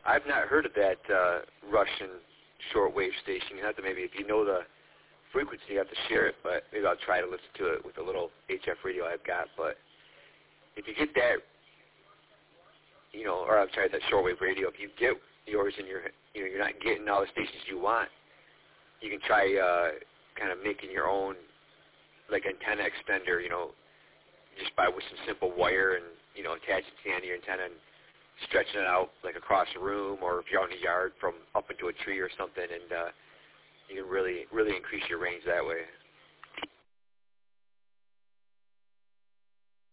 I've not heard of that Russian shortwave station. You have to maybe, if you know the frequency, you have to share it, but maybe I'll try to listen to it with the little HF radio I've got. But if you get that, you know, or I'm sorry, that shortwave radio, if you get yours and you're not getting all the stations you want, you can try kind of making your own, like, antenna extender, you know, just by with some simple wire and, you know, attach it to the end of your antenna and stretching it out, like, across a room, or if you're out in the yard from up into a tree or something, and you can really increase your range that way.